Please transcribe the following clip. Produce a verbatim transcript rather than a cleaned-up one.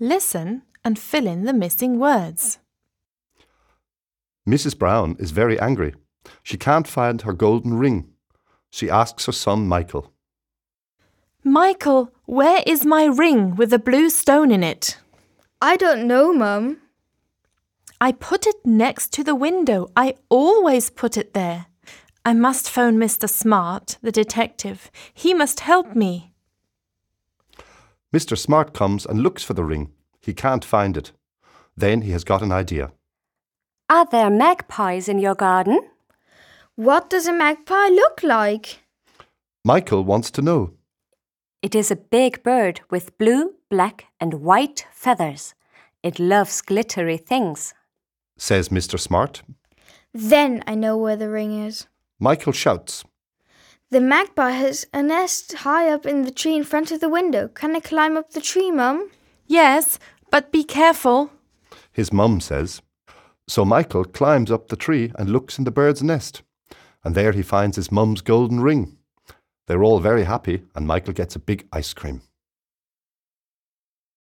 Listen and fill in the missing words. Missus Brown is very angry. She can't find her golden ring. She asks her son Michael. Michael, where is my ring with a blue stone in it? I don't know, Mum. I put it next to the window. I always put it there. I must phone Mister Smart, the detective. He must help me. Mister Smart comes and looks for the ring. He can't find it. Then he has got an idea. Are there magpies in your garden? What does a magpie look like? Michael wants to know. It is a big bird with blue, black and white feathers. It loves glittery things, says Mister Smart. Then I know where the ring is. Michael shouts. The magpie has a nest high up in the tree in front of the window. Can I climb up the tree, Mum? Yes, but be careful, his mum says. So Michael climbs up the tree and looks in the bird's nest. And there he finds his mum's golden ring. They're all very happy and Michael gets a big ice cream.